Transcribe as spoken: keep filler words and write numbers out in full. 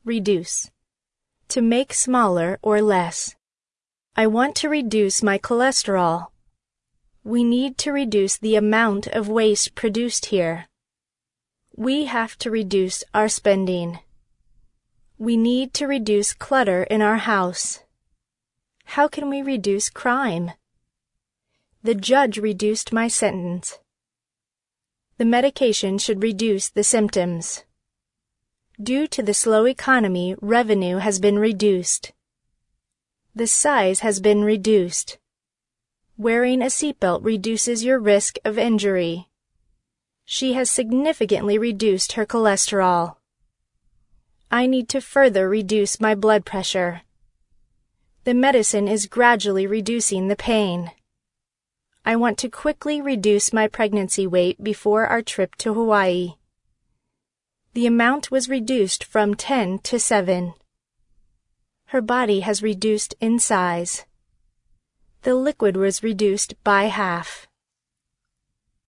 Reduce. To make smaller or less. I want to reduce my cholesterol. We need to reduce the amount of waste produced here. We have to reduce our spending. We need to reduce clutter in our house. How can we reduce crime? The judge reduced my sentence. The medication should reduce the symptoms. Due to the slow economy, revenue has been reduced. The size has been reduced. Wearing a seatbelt reduces your risk of injury. She has significantly reduced her cholesterol. I need to further reduce my blood pressure. The medicine is gradually reducing the pain. I want to quickly reduce my pregnancy weight before our trip to Hawaii. The amount was reduced from ten to seven. Her body has reduced in size. The liquid was reduced by half.